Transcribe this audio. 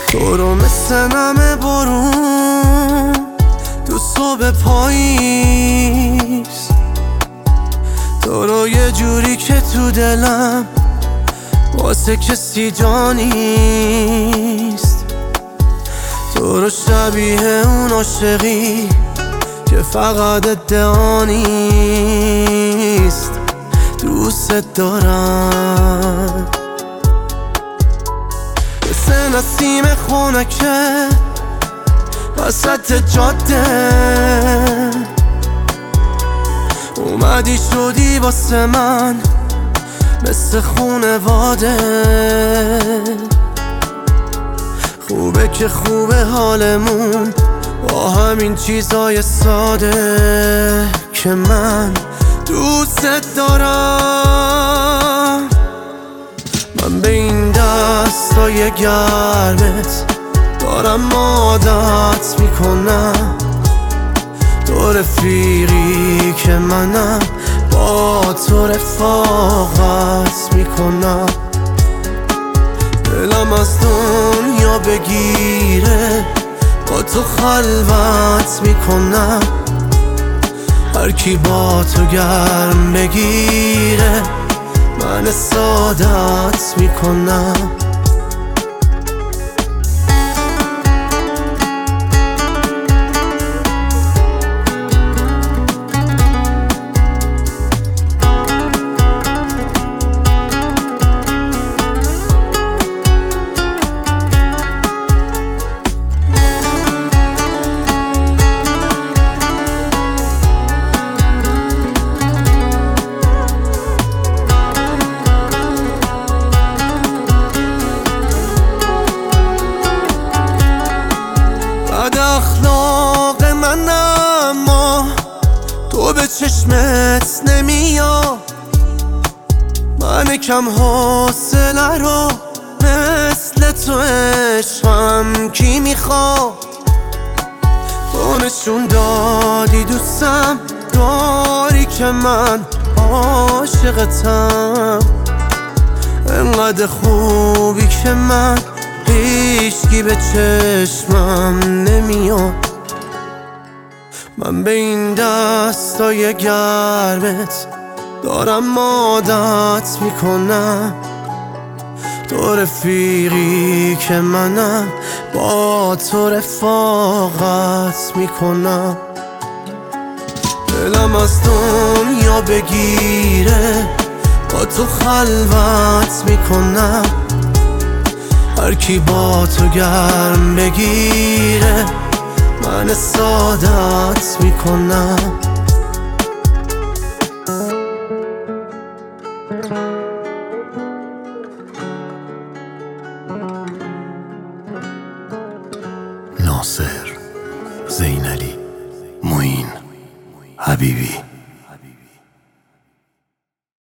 تو رو مثل نم بارون تو صبح پاییز، تو رو یه جوری که تو دلم واسه کسی جا نیست. تو رو شبیه اون عاشقی که فقط ادعا نیست. دوست دارم مثل نسیم خونکه وسط جاده، اومدی شدی واسه من مثل خونواده. خوبه که خوبه حالمون با همین چیزای ساده که من دوست دارم. من به این دستای گرمت دارم عادت میکنم، تو رفیقی که منم با تو رفاقت میکنم. دلم از دنیا بگیره با تو خلوت میکنم، هر کی با تو گرم بگیره من سعادت میکنم. اخلاق من اما تو به چشمت نمیاد. من کم حوصله رو مثل تو عشقم کی میخواد. تو نشون دادی دوستم داری که من عاشقتم، انقدر خوبی که من هیچکی به چشمم نمیاد. من به این دستای گرمت دارم عادت میکنم، تو رفیقی که منم با تو رفاقت میکنم. دلم از دنیا بگیره با تو خلوت میکنم، هر کی با تو گرم بگیره من سعادت میکنم. ناصر، زینعلی، معین، حبیبی.